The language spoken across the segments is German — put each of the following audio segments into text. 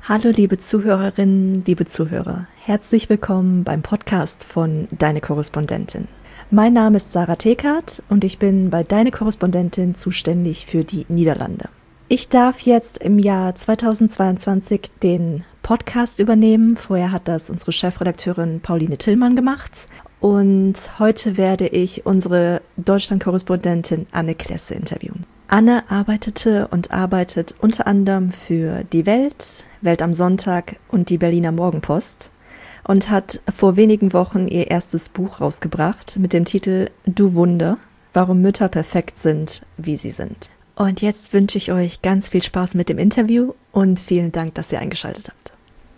Hallo liebe Zuhörerinnen, liebe Zuhörer. Herzlich willkommen beim Podcast von Deine Korrespondentin. Mein Name ist Sarah Tekert und ich bin bei Deine Korrespondentin zuständig für die Niederlande. Ich darf jetzt im Jahr 2022 den Podcast übernehmen. Vorher hat das unsere Chefredakteurin Pauline Tillmann gemacht. Und heute werde ich unsere Deutschland-Korrespondentin Anne Klesse interviewen. Anne arbeitete und arbeitet unter anderem für die Welt, Welt am Sonntag und die Berliner Morgenpost und hat vor wenigen Wochen ihr erstes Buch rausgebracht mit dem Titel Du Wunder, warum Mütter perfekt sind, wie sie sind. Und jetzt wünsche ich euch ganz viel Spaß mit dem Interview und vielen Dank, dass ihr eingeschaltet habt.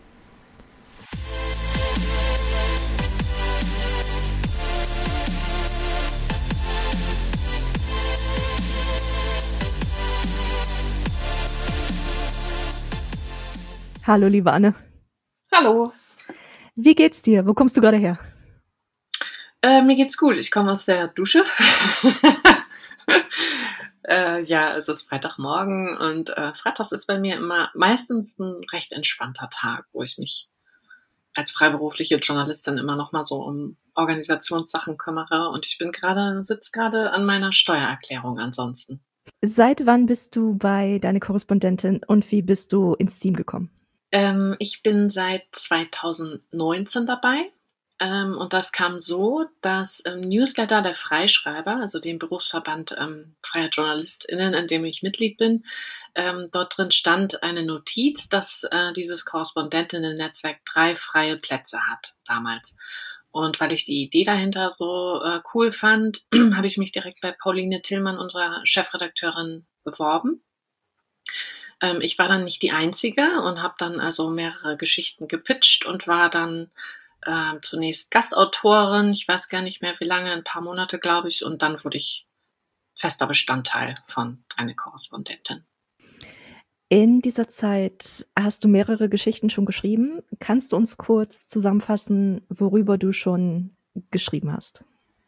Hallo, liebe Anne. Hallo. Wie geht's dir? Wo kommst du gerade her? Mir geht's gut. Ich komme aus der Dusche. Ja, es ist Freitagmorgen und freitags ist bei mir immer meistens ein recht entspannter Tag, wo ich mich als freiberufliche Journalistin immer noch mal so um Organisationssachen kümmere und ich sitze gerade an meiner Steuererklärung ansonsten. Seit wann bist du bei Deine Korrespondentin und wie bist du ins Team gekommen? Ich bin seit 2019 dabei. Und das kam so, dass im Newsletter der Freischreiber, also dem Berufsverband freier JournalistInnen, in dem ich Mitglied bin, dort drin stand eine Notiz, dass dieses Korrespondentinnen-Netzwerk 3 freie Plätze hat damals. Und weil ich die Idee dahinter so cool fand, habe ich mich direkt bei Pauline Tillmann, unserer Chefredakteurin, beworben. Ich war dann nicht die Einzige und habe dann also mehrere Geschichten gepitcht und war dann zunächst Gastautorin, ich weiß gar nicht mehr wie lange, ein paar Monate, glaube ich, und dann wurde ich fester Bestandteil von Deine Korrespondentin. In dieser Zeit hast du mehrere Geschichten schon geschrieben. Kannst du uns kurz zusammenfassen, worüber du schon geschrieben hast?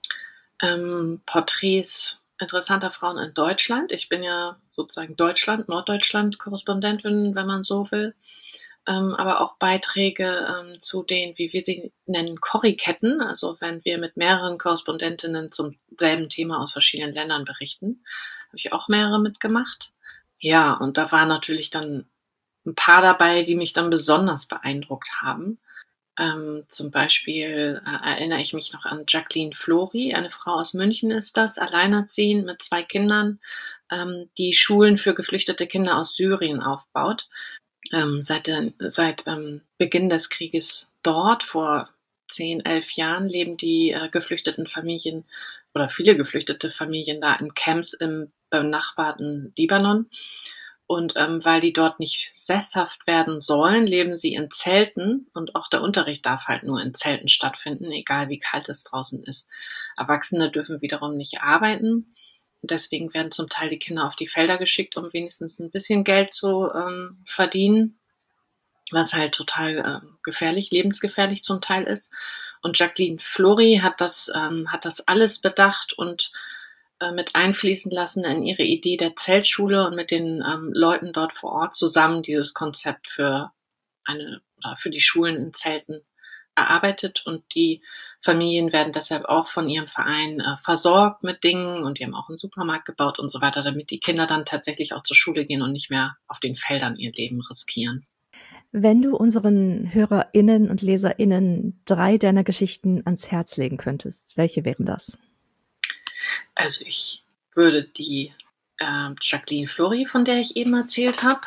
Porträts interessanter Frauen in Deutschland. Ich bin ja sozusagen Norddeutschland-Korrespondentin, wenn man so will. Aber auch Beiträge zu den, wie wir sie nennen, Korriketten, also wenn wir mit mehreren Korrespondentinnen zum selben Thema aus verschiedenen Ländern berichten, habe ich auch mehrere mitgemacht. Ja, und da waren natürlich dann ein paar dabei, die mich dann besonders beeindruckt haben. Zum Beispiel erinnere ich mich noch an Jacqueline Flori, eine Frau aus München ist das, alleinerziehend mit 2 Kindern, die Schulen für geflüchtete Kinder aus Syrien aufbaut. Seit Beginn des Krieges dort, vor 10, 11 Jahren, leben die geflüchteten Familien oder viele geflüchtete Familien da in Camps im benachbarten Libanon. Und weil die dort nicht sesshaft werden sollen, leben sie in Zelten und auch der Unterricht darf halt nur in Zelten stattfinden, egal wie kalt es draußen ist. Erwachsene dürfen wiederum nicht arbeiten. Und deswegen werden zum Teil die Kinder auf die Felder geschickt, um wenigstens ein bisschen Geld zu verdienen, was halt total gefährlich, lebensgefährlich zum Teil ist. Und Jacqueline Flori hat das alles bedacht und mit einfließen lassen in ihre Idee der Zeltschule und mit den Leuten dort vor Ort zusammen dieses Konzept für die Schulen in Zelten erarbeitet und die Familien werden deshalb auch von ihrem Verein versorgt mit Dingen und die haben auch einen Supermarkt gebaut und so weiter, damit die Kinder dann tatsächlich auch zur Schule gehen und nicht mehr auf den Feldern ihr Leben riskieren. Wenn du unseren HörerInnen und LeserInnen 3 deiner Geschichten ans Herz legen könntest, welche wären das? Also ich würde die Jacqueline Flori, von der ich eben erzählt habe,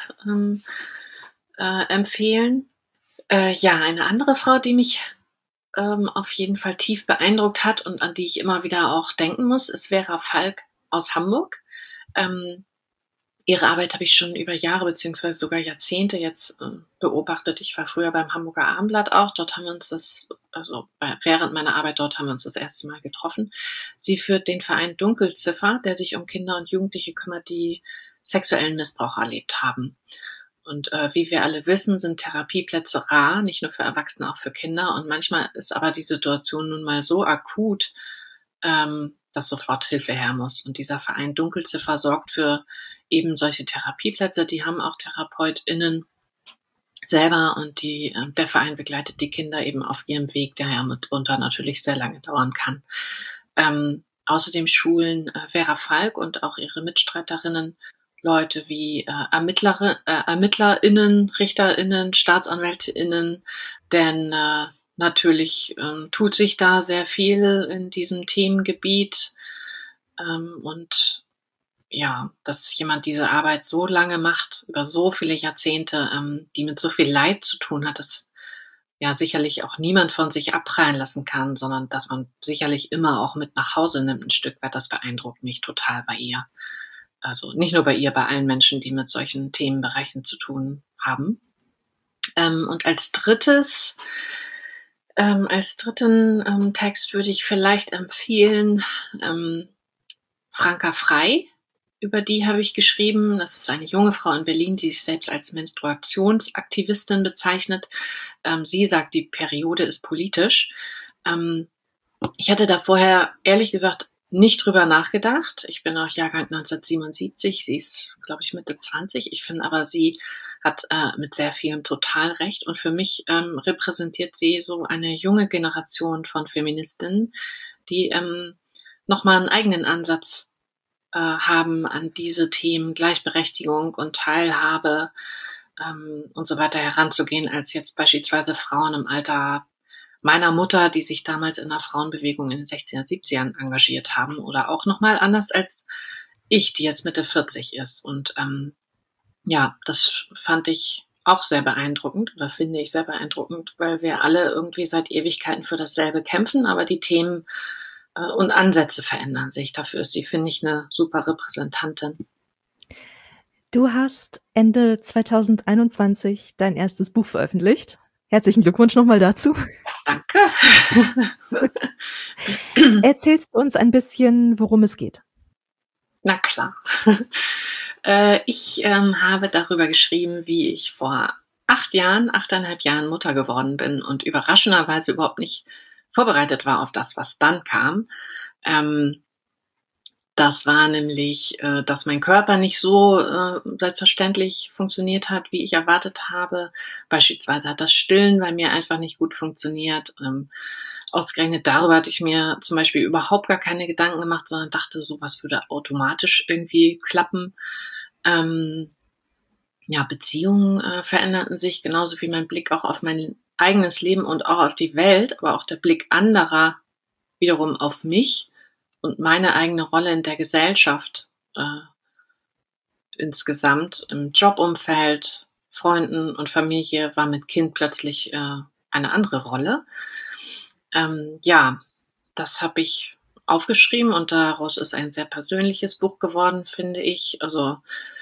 empfehlen. Ja, eine andere Frau, die mich auf jeden Fall tief beeindruckt hat und an die ich immer wieder auch denken muss, ist Vera Falk aus Hamburg. Ihre Arbeit habe ich schon über Jahre beziehungsweise sogar Jahrzehnte jetzt beobachtet. Ich war früher beim Hamburger Abendblatt auch. Dort haben wir uns während meiner Arbeit dort haben wir uns das erste Mal getroffen. Sie führt den Verein Dunkelziffer, der sich um Kinder und Jugendliche kümmert, die sexuellen Missbrauch erlebt haben. Und wie wir alle wissen, sind Therapieplätze rar, nicht nur für Erwachsene, auch für Kinder. Und manchmal ist aber die Situation nun mal so akut, dass sofort Hilfe her muss. Und dieser Verein Dunkelziffer sorgt für eben solche Therapieplätze. Die haben auch TherapeutInnen, selber und der Verein begleitet die Kinder eben auf ihrem Weg, der ja mitunter natürlich sehr lange dauern kann. Außerdem schulen Vera Falk und auch ihre Mitstreiterinnen Leute wie ErmittlerInnen, RichterInnen, StaatsanwältInnen, denn natürlich tut sich da sehr viel in diesem Themengebiet und ja, dass jemand diese Arbeit so lange macht, über so viele Jahrzehnte, die mit so viel Leid zu tun hat, dass ja sicherlich auch niemand von sich abprallen lassen kann, sondern dass man sicherlich immer auch mit nach Hause nimmt ein Stück weit. Das beeindruckt mich total bei ihr. Also nicht nur bei ihr, bei allen Menschen, die mit solchen Themenbereichen zu tun haben. Und als dritten Text würde ich vielleicht empfehlen Franka Frei. Über die habe ich geschrieben. Das ist eine junge Frau in Berlin, die sich selbst als Menstruationsaktivistin bezeichnet. Sie sagt, die Periode ist politisch. Ich hatte da vorher, ehrlich gesagt, nicht drüber nachgedacht. Ich bin auch Jahrgang 1977. Sie ist, glaube ich, Mitte 20. Ich finde aber, sie hat mit sehr vielem total recht. Und für mich repräsentiert sie so eine junge Generation von Feministinnen, die nochmal einen eigenen Ansatz haben, an diese Themen Gleichberechtigung und Teilhabe und so weiter heranzugehen, als jetzt beispielsweise Frauen im Alter meiner Mutter, die sich damals in der Frauenbewegung in den 60er, 70ern engagiert haben oder auch nochmal anders als ich, die jetzt Mitte 40 ist. Und ja, das fand ich auch sehr beeindruckend oder finde ich sehr beeindruckend, weil wir alle irgendwie seit Ewigkeiten für dasselbe kämpfen, aber die Themen und Ansätze verändern sich. Dafür ist sie, finde ich, eine super Repräsentantin. Du hast Ende 2021 dein erstes Buch veröffentlicht. Herzlichen Glückwunsch nochmal dazu. Danke. Erzählst du uns ein bisschen, worum es geht? Na klar. Ich habe darüber geschrieben, wie ich vor 8,5 Jahren Mutter geworden bin und überraschenderweise überhaupt nicht vorbereitet war auf das, was dann kam. Das war nämlich, dass mein Körper nicht so selbstverständlich funktioniert hat, wie ich erwartet habe. Beispielsweise hat das Stillen bei mir einfach nicht gut funktioniert. Ausgerechnet darüber hatte ich mir zum Beispiel überhaupt gar keine Gedanken gemacht, sondern dachte, sowas würde automatisch irgendwie klappen. Beziehungen veränderten sich, genauso wie mein Blick auch auf mein eigenes Leben und auch auf die Welt, aber auch der Blick anderer wiederum auf mich und meine eigene Rolle in der Gesellschaft insgesamt, im Jobumfeld, Freunden und Familie war mit Kind plötzlich eine andere Rolle. Das habe ich aufgeschrieben und daraus ist ein sehr persönliches Buch geworden, finde ich. Also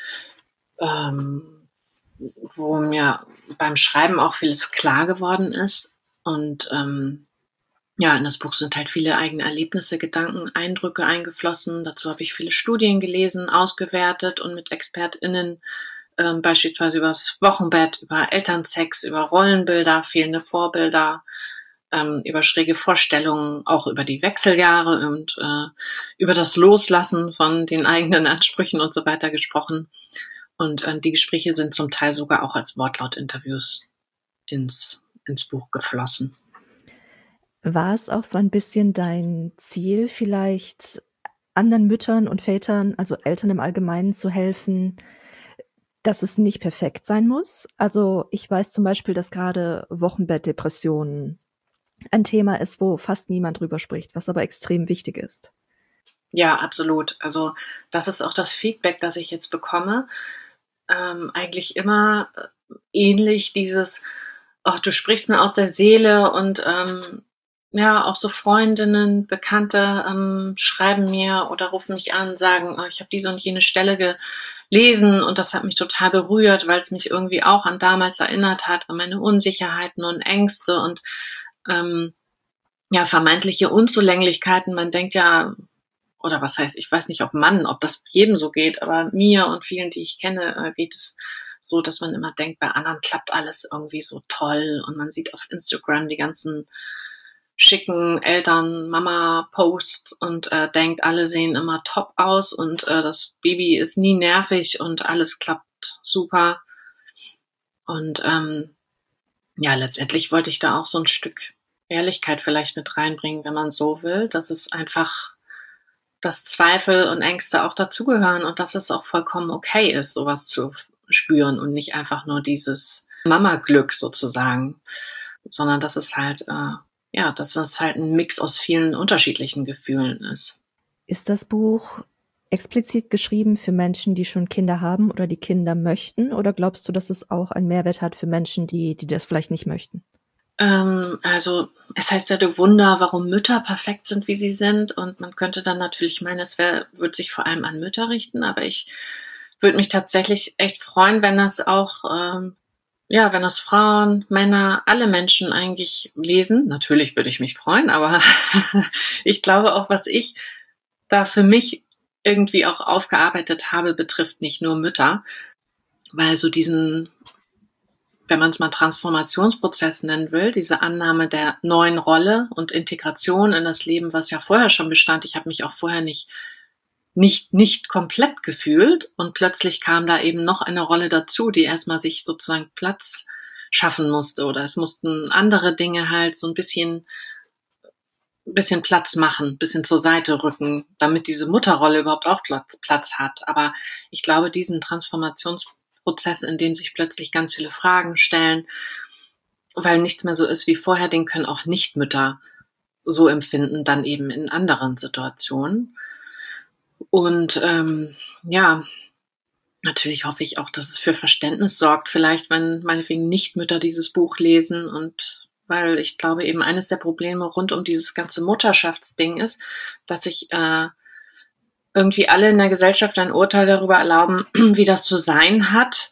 wo mir beim Schreiben auch vieles klar geworden ist. Und in das Buch sind halt viele eigene Erlebnisse, Gedanken, Eindrücke eingeflossen. Dazu habe ich viele Studien gelesen, ausgewertet und mit ExpertInnen beispielsweise über das Wochenbett, über Elternsex, über Rollenbilder, fehlende Vorbilder, über schräge Vorstellungen, auch über die Wechseljahre und über das Loslassen von den eigenen Ansprüchen und so weiter gesprochen. Und die Gespräche sind zum Teil sogar auch als Wortlaut-Interviews ins Buch geflossen. War es auch so ein bisschen dein Ziel, vielleicht anderen Müttern und Vätern, also Eltern im Allgemeinen, zu helfen, dass es nicht perfekt sein muss? Also ich weiß zum Beispiel, dass gerade Wochenbettdepressionen ein Thema ist, wo fast niemand drüber spricht, was aber extrem wichtig ist. Ja, absolut. Also das ist auch das Feedback, das ich jetzt bekomme. Eigentlich immer ähnlich dieses, du sprichst mir aus der Seele und auch so Freundinnen, Bekannte schreiben mir oder rufen mich an, sagen, ich habe diese und jene Stelle gelesen und das hat mich total berührt, weil es mich irgendwie auch an damals erinnert hat, an meine Unsicherheiten und Ängste und vermeintliche Unzulänglichkeiten. Man denkt ja, oder was heißt, ich weiß nicht, ob das jedem so geht, aber mir und vielen, die ich kenne, geht es so, dass man immer denkt, bei anderen klappt alles irgendwie so toll und man sieht auf Instagram die ganzen schicken Eltern, Mama-Posts und denkt, alle sehen immer top aus und das Baby ist nie nervig und alles klappt super. Und ja, letztendlich wollte ich da auch so ein Stück Ehrlichkeit vielleicht mit reinbringen, wenn man so will, dass es einfach, dass Zweifel und Ängste auch dazugehören und dass es auch vollkommen okay ist, sowas zu spüren und nicht einfach nur dieses Mama-Glück sozusagen, sondern dass es halt, ja, dass es halt ein Mix aus vielen unterschiedlichen Gefühlen ist. Ist das Buch explizit geschrieben für Menschen, die schon Kinder haben oder die Kinder möchten? Oder glaubst du, dass es auch einen Mehrwert hat für Menschen, die das vielleicht nicht möchten? Also es heißt ja, du Wunder, warum Mütter perfekt sind, wie sie sind. Und man könnte dann natürlich meinen, würde sich vor allem an Mütter richten, aber ich würde mich tatsächlich echt freuen, wenn das auch, ja, wenn das Frauen, Männer, alle Menschen eigentlich lesen. Natürlich würde ich mich freuen, aber ich glaube auch, was ich da für mich irgendwie auch aufgearbeitet habe, betrifft nicht nur Mütter, weil so diesen, wenn man es mal Transformationsprozess nennen will, diese Annahme der neuen Rolle und Integration in das Leben, was ja vorher schon bestand. Ich habe mich auch vorher nicht komplett gefühlt und plötzlich kam da eben noch eine Rolle dazu, die erstmal sich sozusagen Platz schaffen musste oder es mussten andere Dinge halt so ein bisschen Platz machen, ein bisschen zur Seite rücken, damit diese Mutterrolle überhaupt auch Platz hat. Aber ich glaube, diesen Transformationsprozess, in dem sich plötzlich ganz viele Fragen stellen, weil nichts mehr so ist wie vorher, den können auch Nichtmütter so empfinden, dann eben in anderen Situationen. Und ja, natürlich hoffe ich auch, dass es für Verständnis sorgt, vielleicht, wenn meinetwegen Nichtmütter dieses Buch lesen und weil ich glaube, eben eines der Probleme rund um dieses ganze Mutterschaftsding ist, dass sich irgendwie alle in der Gesellschaft ein Urteil darüber erlauben, wie das zu sein hat.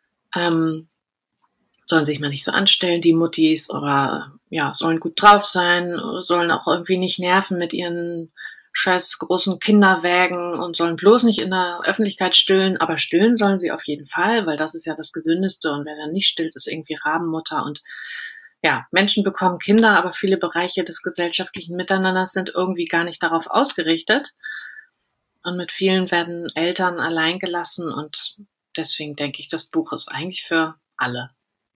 Sollen sich mal nicht so anstellen, die Muttis, oder ja, sollen gut drauf sein, sollen auch irgendwie nicht nerven mit ihren scheiß großen Kinderwägen und sollen bloß nicht in der Öffentlichkeit stillen, aber stillen sollen sie auf jeden Fall, weil das ist ja das Gesündeste und wer dann nicht stillt, ist irgendwie Rabenmutter und ja, Menschen bekommen Kinder, aber viele Bereiche des gesellschaftlichen Miteinanders sind irgendwie gar nicht darauf ausgerichtet. Und mit vielen werden Eltern allein gelassen und deswegen denke ich, das Buch ist eigentlich für alle.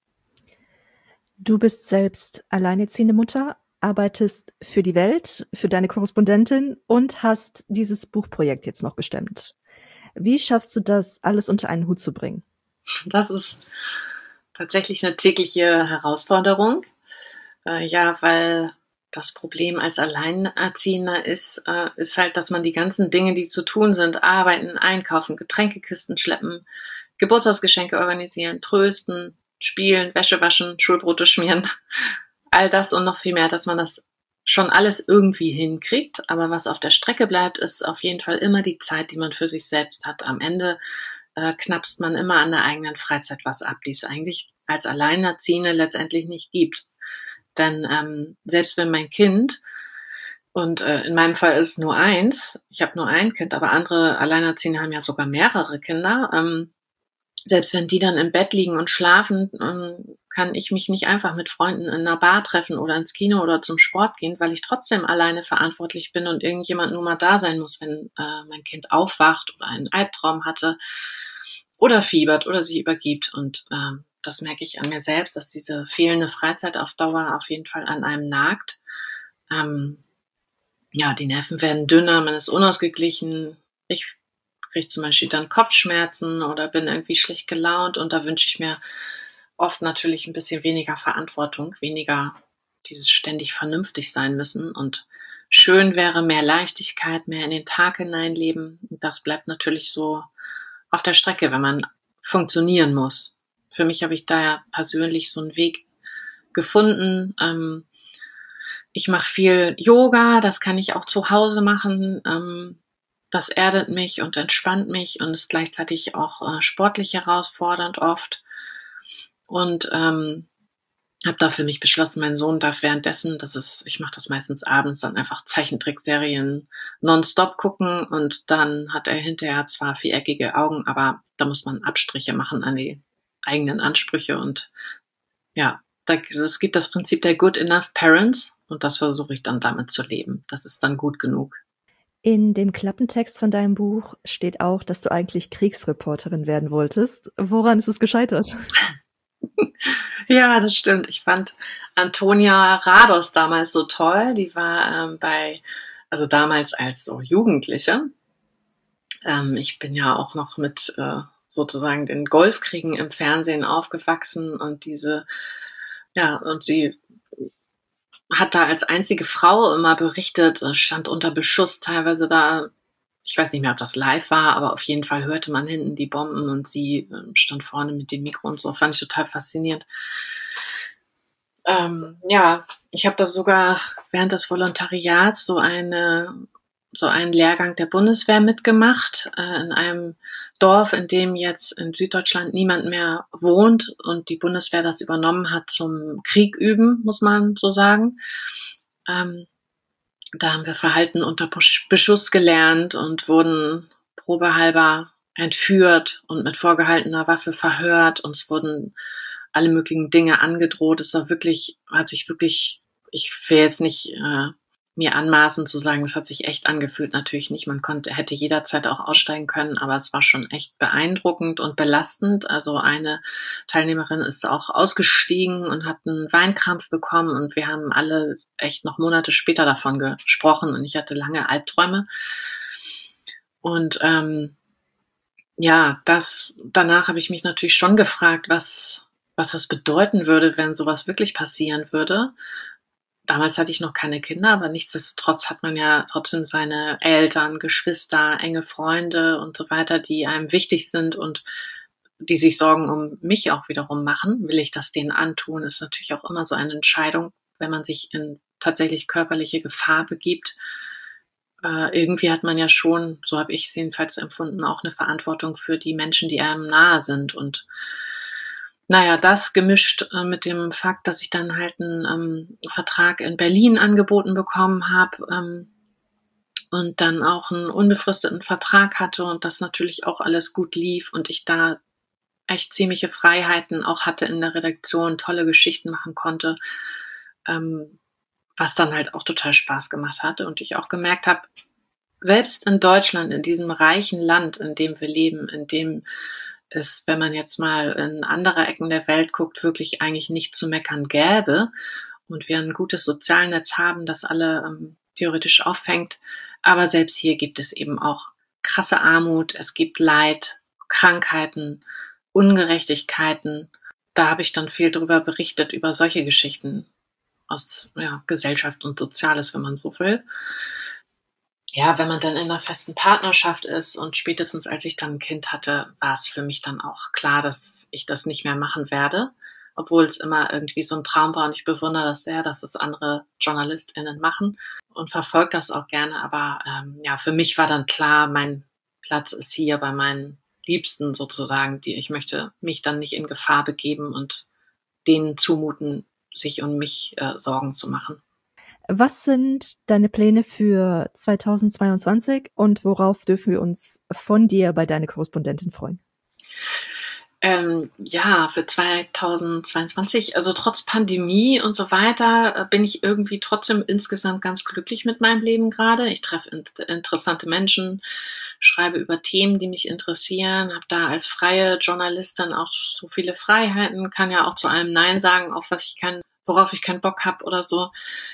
Du bist selbst alleinerziehende Mutter, arbeitest für die Welt, für deine Korrespondentin und hast dieses Buchprojekt jetzt noch gestemmt. Wie schaffst du das, alles unter einen Hut zu bringen? Das ist tatsächlich eine tägliche Herausforderung. Ja, weil das Problem als Alleinerziehender ist halt, dass man die ganzen Dinge, die zu tun sind, arbeiten, einkaufen, Getränkekisten schleppen, Geburtstagsgeschenke organisieren, trösten, spielen, Wäsche waschen, Schulbrote schmieren, all das und noch viel mehr, dass man das schon alles irgendwie hinkriegt. Aber was auf der Strecke bleibt, ist auf jeden Fall immer die Zeit, die man für sich selbst hat. Am Ende knapst man immer an der eigenen Freizeit was ab, die es eigentlich als Alleinerziehende letztendlich nicht gibt. Denn selbst wenn mein Kind, und in meinem Fall ist es nur eins, ich habe nur ein Kind, aber andere Alleinerziehende haben ja sogar mehrere Kinder, selbst wenn die dann im Bett liegen und schlafen, kann ich mich nicht einfach mit Freunden in einer Bar treffen oder ins Kino oder zum Sport gehen, weil ich trotzdem alleine verantwortlich bin und irgendjemand nur mal da sein muss, wenn mein Kind aufwacht oder einen Albtraum hatte oder fiebert oder sich übergibt. Und das merke ich an mir selbst, dass diese fehlende Freizeit auf Dauer auf jeden Fall an einem nagt. Ja, die Nerven werden dünner, man ist unausgeglichen. Ich kriege zum Beispiel dann Kopfschmerzen oder bin irgendwie schlecht gelaunt und da wünsche ich mir oft natürlich ein bisschen weniger Verantwortung, weniger dieses ständig vernünftig sein müssen und schön wäre mehr Leichtigkeit, mehr in den Tag hineinleben. Das bleibt natürlich so auf der Strecke, wenn man funktionieren muss. Für mich habe ich da ja persönlich so einen Weg gefunden. Ich mache viel Yoga, das kann ich auch zu Hause machen. Das erdet mich und entspannt mich und ist gleichzeitig auch sportlich herausfordernd oft. Und habe da für mich beschlossen, mein Sohn darf währenddessen, ich mache das meistens abends, dann einfach Zeichentrickserien nonstop gucken und dann hat er hinterher zwar viereckige Augen, aber da muss man Abstriche machen an die eigenen Ansprüche und ja, es gibt das Prinzip der Good Enough Parents und das versuche ich dann damit zu leben. Das ist dann gut genug. In dem Klappentext von deinem Buch steht auch, dass du eigentlich Kriegsreporterin werden wolltest. Woran ist es gescheitert? Ja, das stimmt. Ich fand Antonia Rados damals so toll. Die war also damals als so Jugendliche. Ich bin ja auch noch mit sozusagen den Golfkriegen im Fernsehen aufgewachsen und und sie hat da als einzige Frau immer berichtet, stand unter Beschuss teilweise da. Ich weiß nicht mehr, ob das live war, aber auf jeden Fall hörte man hinten die Bomben und sie stand vorne mit dem Mikro und so. Fand ich total faszinierend. Ich habe da sogar während des Volontariats so einen Lehrgang der Bundeswehr mitgemacht, in einem Dorf, in dem jetzt in Süddeutschland niemand mehr wohnt und die Bundeswehr das übernommen hat zum Krieg üben, muss man so sagen. Da haben wir Verhalten unter Beschuss gelernt und wurden probehalber entführt und mit vorgehaltener Waffe verhört. Uns wurden alle möglichen Dinge angedroht. Ich will jetzt nicht mir anmaßen zu sagen, das hat sich echt angefühlt. Natürlich nicht. Hätte jederzeit auch aussteigen können, aber es war schon echt beeindruckend und belastend. Also eine Teilnehmerin ist auch ausgestiegen und hat einen Weinkrampf bekommen und wir haben alle echt noch Monate später davon gesprochen und ich hatte lange Albträume. Und danach habe ich mich natürlich schon gefragt, was das bedeuten würde, wenn sowas wirklich passieren würde. Damals hatte ich noch keine Kinder, aber nichtsdestotrotz hat man ja trotzdem seine Eltern, Geschwister, enge Freunde und so weiter, die einem wichtig sind und die sich Sorgen um mich auch wiederum machen. Will ich das denen antun? Ist natürlich auch immer so eine Entscheidung, wenn man sich in tatsächlich körperliche Gefahr begibt. Irgendwie hat man ja schon, so habe ich es jedenfalls empfunden, auch eine Verantwortung für die Menschen, die einem nahe sind. Und das gemischt mit dem Fakt, dass ich dann halt einen Vertrag in Berlin angeboten bekommen habe und dann auch einen unbefristeten Vertrag hatte und das natürlich auch alles gut lief und ich da echt ziemliche Freiheiten auch hatte in der Redaktion, tolle Geschichten machen konnte, was dann halt auch total Spaß gemacht hatte und ich auch gemerkt habe, selbst in Deutschland, in diesem reichen Land, in dem wir leben, in dem es, wenn man jetzt mal in andere Ecken der Welt guckt, wirklich eigentlich nicht zu meckern gäbe und wir ein gutes Sozialnetz haben, das alle theoretisch auffängt. Aber selbst hier gibt es eben auch krasse Armut, es gibt Leid, Krankheiten, Ungerechtigkeiten. Da habe ich dann viel drüber berichtet, über solche Geschichten aus Gesellschaft und Soziales, wenn man so will. Ja, wenn man dann in einer festen Partnerschaft ist und spätestens als ich dann ein Kind hatte, war es für mich dann auch klar, dass ich das nicht mehr machen werde, obwohl es immer irgendwie so ein Traum war und ich bewundere das sehr, dass es andere JournalistInnen machen und verfolge das auch gerne. Aber für mich war dann klar, mein Platz ist hier bei meinen Liebsten sozusagen, ich möchte mich dann nicht in Gefahr begeben und denen zumuten, sich um mich Sorgen zu machen. Was sind deine Pläne für 2022 und worauf dürfen wir uns von dir bei Deine Korrespondentin freuen? Für 2022, also trotz Pandemie und so weiter, bin ich irgendwie trotzdem insgesamt ganz glücklich mit meinem Leben gerade. Ich treffe interessante Menschen, schreibe über Themen, die mich interessieren, habe da als freie Journalistin auch so viele Freiheiten, kann ja auch zu allem Nein sagen, auch worauf ich keinen Bock habe oder so.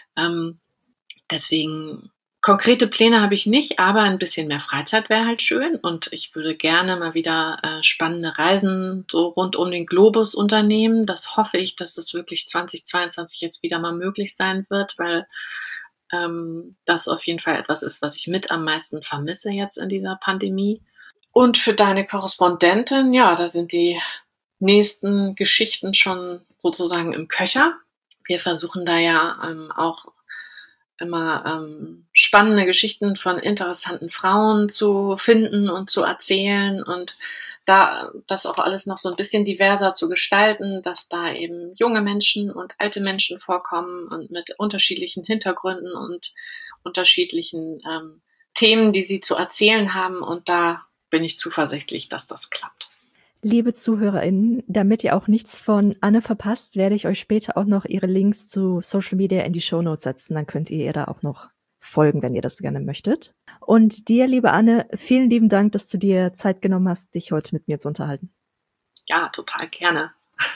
Deswegen konkrete Pläne habe ich nicht, aber ein bisschen mehr Freizeit wäre halt schön und ich würde gerne mal wieder spannende Reisen so rund um den Globus unternehmen. Das hoffe ich, dass das wirklich 2022 jetzt wieder mal möglich sein wird, weil das auf jeden Fall etwas ist, was ich mit am meisten vermisse jetzt in dieser Pandemie. Und für Deine Korrespondentin, da sind die nächsten Geschichten schon sozusagen im Köcher. Wir versuchen da ja auch immer spannende Geschichten von interessanten Frauen zu finden und zu erzählen und da das auch alles noch so ein bisschen diverser zu gestalten, dass da eben junge Menschen und alte Menschen vorkommen und mit unterschiedlichen Hintergründen und unterschiedlichen Themen, die sie zu erzählen haben und da bin ich zuversichtlich, dass das klappt. Liebe ZuhörerInnen, damit ihr auch nichts von Anne verpasst, werde ich euch später auch noch ihre Links zu Social Media in die Shownotes setzen. Dann könnt ihr da auch noch folgen, wenn ihr das gerne möchtet. Und dir, liebe Anne, vielen lieben Dank, dass du dir Zeit genommen hast, dich heute mit mir zu unterhalten. Ja, total gerne.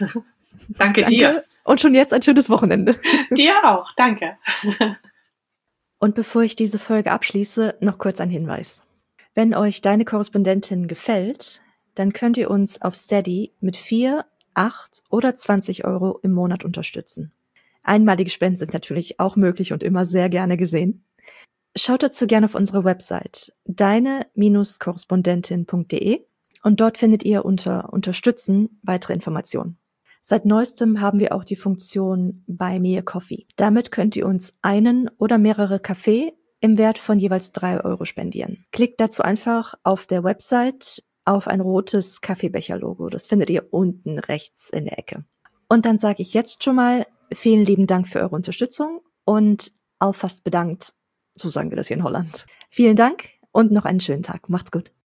Danke dir. Und schon jetzt ein schönes Wochenende. Dir auch, danke. Und bevor ich diese Folge abschließe, noch kurz ein Hinweis. Wenn euch Deine Korrespondentin gefällt, dann könnt ihr uns auf Steady mit 4, 8 oder 20 € im Monat unterstützen. Einmalige Spenden sind natürlich auch möglich und immer sehr gerne gesehen. Schaut dazu gerne auf unsere Website deine-korrespondentin.de und dort findet ihr unter Unterstützen weitere Informationen. Seit neuestem haben wir auch die Funktion Buy Me a Coffee. Damit könnt ihr uns einen oder mehrere Kaffee im Wert von jeweils 3 € spendieren. Klickt dazu einfach auf der Website auf ein rotes Kaffeebecher-Logo. Das findet ihr unten rechts in der Ecke. Und dann sage ich jetzt schon mal vielen lieben Dank für eure Unterstützung und auf fast bedankt, so sagen wir das hier in Holland. Vielen Dank und noch einen schönen Tag. Macht's gut.